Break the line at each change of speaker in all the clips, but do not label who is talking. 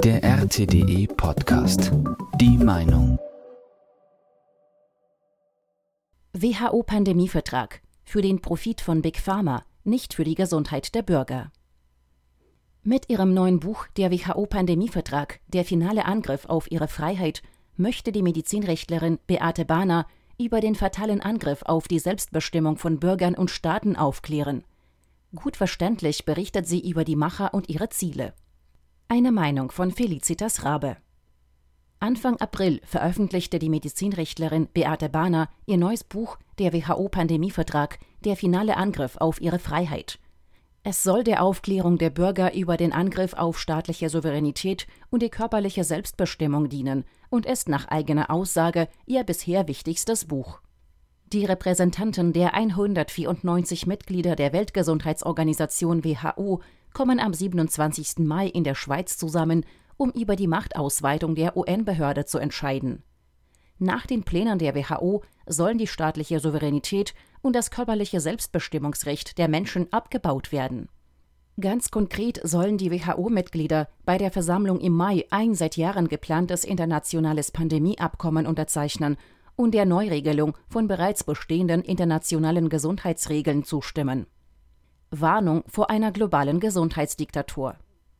Der RTDE Podcast. Die Meinung.
WHO-Pandemievertrag. Für den Profit von Big Pharma, nicht für die Gesundheit der Bürger. Mit ihrem neuen Buch Der WHO-Pandemievertrag, der finale Angriff auf ihre Freiheit, möchte die Medizinrechtlerin Beate Bahner über den fatalen Angriff auf die Selbstbestimmung von Bürgern und Staaten aufklären. Gut verständlich berichtet sie über die Macher und ihre Ziele. Eine Meinung von Felicitas Rabe. Anfang April veröffentlichte die Medizinrechtlerin Beate Bahner ihr neues Buch Der WHO-Pandemievertrag, der finale Angriff auf ihre Freiheit. Es soll der Aufklärung der Bürger über den Angriff auf staatliche Souveränität und die körperliche Selbstbestimmung dienen und ist nach eigener Aussage ihr bisher wichtigstes Buch. Die Repräsentanten der 194 Mitglieder der Weltgesundheitsorganisation WHO kommen am 27. Mai in der Schweiz zusammen, um über die Machtausweitung der UN-Behörde zu entscheiden. Nach den Plänen der WHO sollen die staatliche Souveränität und das körperliche Selbstbestimmungsrecht der Menschen abgebaut werden. Ganz konkret sollen die WHO-Mitglieder bei der Versammlung im Mai ein seit Jahren geplantes internationales Pandemieabkommen unterzeichnen und der Neuregelung von bereits bestehenden internationalen Gesundheitsregeln zustimmen. Warnung vor einer globalen Gesundheitsdiktatur.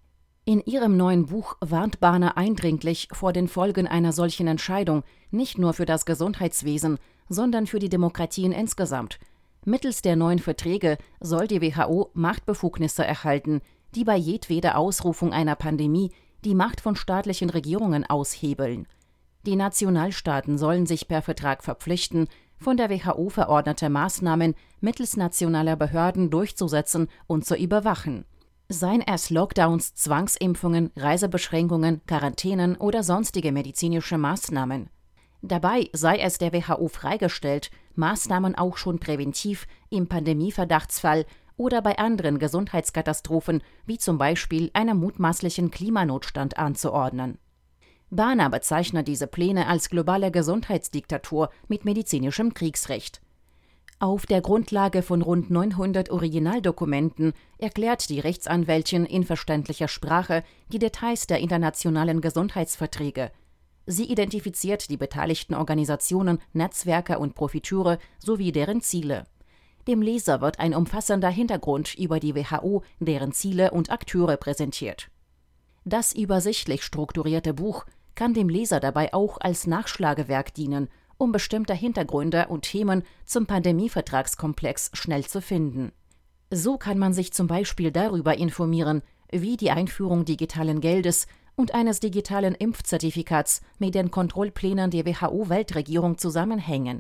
In ihrem neuen Buch warnt Bahner eindringlich vor den Folgen einer solchen Entscheidung, nicht nur für das Gesundheitswesen, sondern für die Demokratien insgesamt. Mittels der neuen Verträge soll die WHO Machtbefugnisse erhalten, die bei jedweder Ausrufung einer Pandemie die Macht von staatlichen Regierungen aushebeln. Die Nationalstaaten sollen sich per Vertrag verpflichten, von der WHO verordnete Maßnahmen mittels nationaler Behörden durchzusetzen und zu überwachen. Seien es Lockdowns, Zwangsimpfungen, Reisebeschränkungen, Quarantänen oder sonstige medizinische Maßnahmen. Dabei sei es der WHO freigestellt, Maßnahmen auch schon präventiv im Pandemieverdachtsfall oder bei anderen Gesundheitskatastrophen, wie zum Beispiel einem mutmaßlichen Klimanotstand, anzuordnen. Bahner bezeichnet diese Pläne als globale Gesundheitsdiktatur mit medizinischem Kriegsrecht. Auf der Grundlage von rund 900 Originaldokumenten erklärt die Rechtsanwältin in verständlicher Sprache die Details der internationalen Gesundheitsverträge. Sie identifiziert die beteiligten Organisationen, Netzwerke und Profiteure sowie deren Ziele. Dem Leser wird ein umfassender Hintergrund über die WHO, deren Ziele und Akteure präsentiert. Das übersichtlich strukturierte Buch kann dem Leser dabei auch als Nachschlagewerk dienen, um bestimmte Hintergründe und Themen zum Pandemievertragskomplex schnell zu finden. So kann man sich zum Beispiel darüber informieren, wie die Einführung digitalen Geldes und eines digitalen Impfzertifikats mit den Kontrollplänen der WHO-Weltregierung zusammenhängen.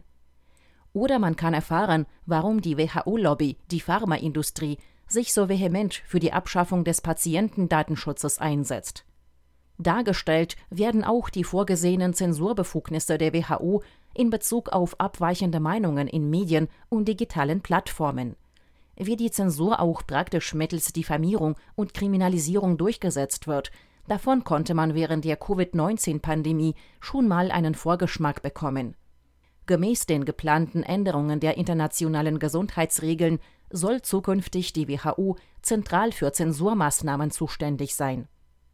Oder man kann erfahren, warum die WHO-Lobby, die Pharmaindustrie, sich so vehement für die Abschaffung des Patientendatenschutzes einsetzt. Dargestellt werden auch die vorgesehenen Zensurbefugnisse der WHO in Bezug auf abweichende Meinungen in Medien und digitalen Plattformen. Wie die Zensur auch praktisch mittels Diffamierung und Kriminalisierung durchgesetzt wird, davon konnte man während der Covid-19-Pandemie schon mal einen Vorgeschmack bekommen. Gemäß den geplanten Änderungen der internationalen Gesundheitsregeln soll zukünftig die WHO zentral für Zensurmaßnahmen zuständig sein.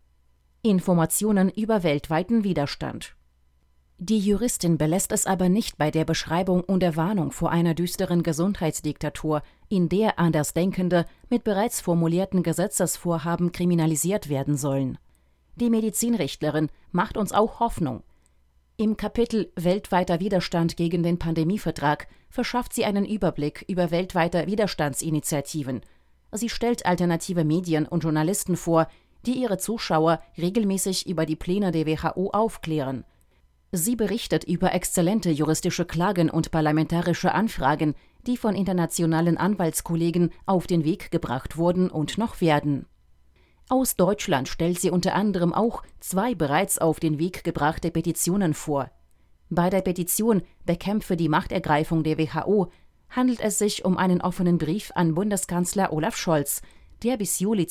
Informationen über weltweiten Widerstand. Die Juristin belässt es aber nicht bei der Beschreibung und der Warnung vor einer düsteren Gesundheitsdiktatur, in der Andersdenkende mit bereits formulierten Gesetzesvorhaben kriminalisiert werden sollen. Die Medizinrechtlerin macht uns auch Hoffnung. Im Kapitel Weltweiter Widerstand gegen den Pandemievertrag verschafft sie einen Überblick über weltweite Widerstandsinitiativen. Sie stellt alternative Medien und Journalisten vor, die ihre Zuschauer regelmäßig über die Pläne der WHO aufklären. Sie berichtet über exzellente juristische Klagen und parlamentarische Anfragen, die von internationalen Anwaltskollegen auf den Weg gebracht wurden und noch werden. Aus Deutschland stellt sie unter anderem auch 2 bereits auf den Weg gebrachte Petitionen vor. Bei der Petition Bekämpfe die Machtergreifung der WHO handelt es sich um einen offenen Brief an Bundeskanzler Olaf Scholz, der bis Juli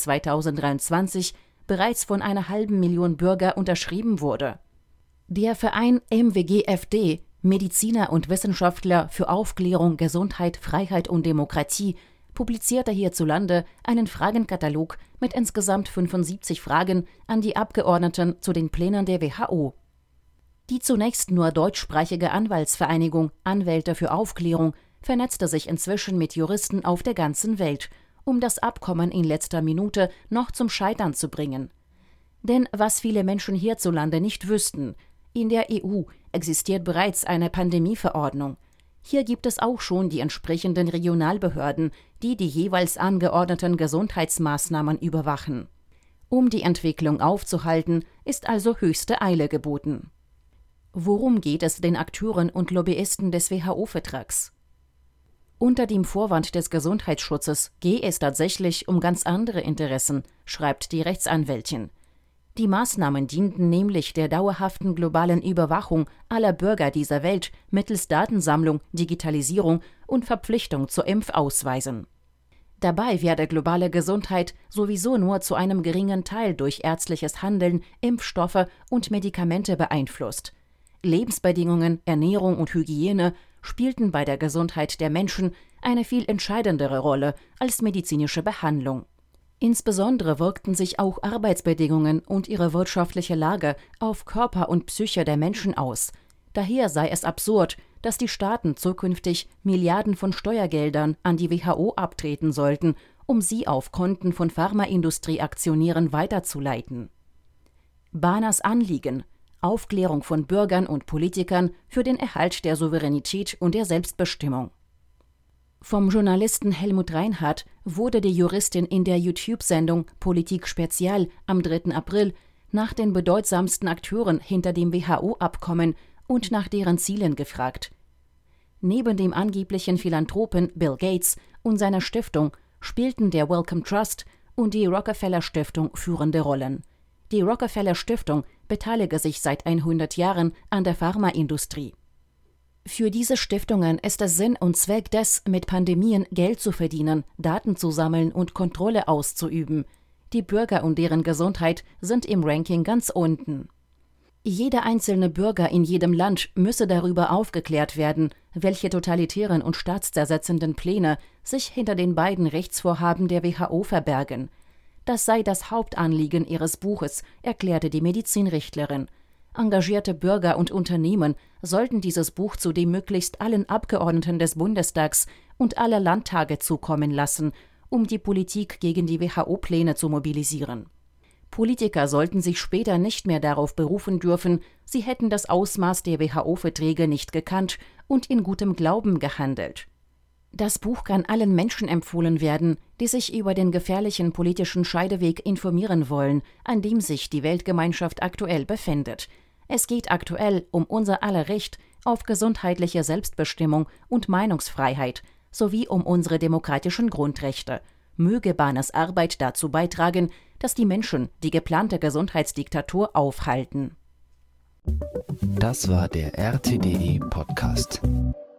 2023 bereits von 500.000 Bürger unterschrieben wurde. Der Verein MWGFD, Mediziner und Wissenschaftler für Aufklärung, Gesundheit, Freiheit und Demokratie, publizierte hierzulande einen Fragenkatalog mit insgesamt 75 Fragen an die Abgeordneten zu den Plänen der WHO. Die zunächst nur deutschsprachige Anwaltsvereinigung Anwälte für Aufklärung vernetzte sich inzwischen mit Juristen auf der ganzen Welt, um das Abkommen in letzter Minute noch zum Scheitern zu bringen. Denn was viele Menschen hierzulande nicht wüssten, in der EU existiert bereits eine Pandemieverordnung. Hier gibt es auch schon die entsprechenden Regionalbehörden, die die jeweils angeordneten Gesundheitsmaßnahmen überwachen. Um die Entwicklung aufzuhalten, ist also höchste Eile geboten. Worum geht es den Akteuren und Lobbyisten des WHO-Vertrags? Unter dem Vorwand des Gesundheitsschutzes gehe es tatsächlich um ganz andere Interessen, schreibt die Rechtsanwältin. Die Maßnahmen dienten nämlich der dauerhaften globalen Überwachung aller Bürger dieser Welt mittels Datensammlung, Digitalisierung und Verpflichtung zu Impfausweisen. Dabei werde globale Gesundheit sowieso nur zu einem geringen Teil durch ärztliches Handeln, Impfstoffe und Medikamente beeinflusst. Lebensbedingungen, Ernährung und Hygiene spielten bei der Gesundheit der Menschen eine viel entscheidendere Rolle als medizinische Behandlung. Insbesondere wirkten sich auch Arbeitsbedingungen und ihre wirtschaftliche Lage auf Körper und Psyche der Menschen aus. Daher sei es absurd, dass die Staaten zukünftig Milliarden von Steuergeldern an die WHO abtreten sollten, um sie auf Konten von Pharmaindustrieaktionären weiterzuleiten. Baners Anliegen: Aufklärung von Bürgern und Politikern für den Erhalt der Souveränität und der Selbstbestimmung. Vom Journalisten Helmut Reinhardt wurde die Juristin in der YouTube-Sendung Politik Spezial am 3. April nach den bedeutsamsten Akteuren hinter dem WHO-Abkommen und nach deren Zielen gefragt. Neben dem angeblichen Philanthropen Bill Gates und seiner Stiftung spielten der Wellcome Trust und die Rockefeller Stiftung führende Rollen. Die Rockefeller Stiftung beteilige sich seit 100 Jahren an der Pharmaindustrie. Für diese Stiftungen ist es Sinn und Zweck des, mit Pandemien Geld zu verdienen, Daten zu sammeln und Kontrolle auszuüben. Die Bürger und deren Gesundheit sind im Ranking ganz unten. Jeder einzelne Bürger in jedem Land müsse darüber aufgeklärt werden, welche totalitären und staatszersetzenden Pläne sich hinter den beiden Rechtsvorhaben der WHO verbergen. Das sei das Hauptanliegen ihres Buches, erklärte die Medizinrechtlerin. Engagierte Bürger und Unternehmen sollten dieses Buch zudem möglichst allen Abgeordneten des Bundestags und aller Landtage zukommen lassen, um die Politik gegen die WHO-Pläne zu mobilisieren. Politiker sollten sich später nicht mehr darauf berufen dürfen, sie hätten das Ausmaß der WHO-Verträge nicht gekannt und in gutem Glauben gehandelt. Das Buch kann allen Menschen empfohlen werden, die sich über den gefährlichen politischen Scheideweg informieren wollen, an dem sich die Weltgemeinschaft aktuell befindet. Es geht aktuell um unser aller Recht auf gesundheitliche Selbstbestimmung und Meinungsfreiheit sowie um unsere demokratischen Grundrechte. Möge Baners Arbeit dazu beitragen, dass die Menschen die geplante Gesundheitsdiktatur aufhalten.
Das war der RTDE Podcast.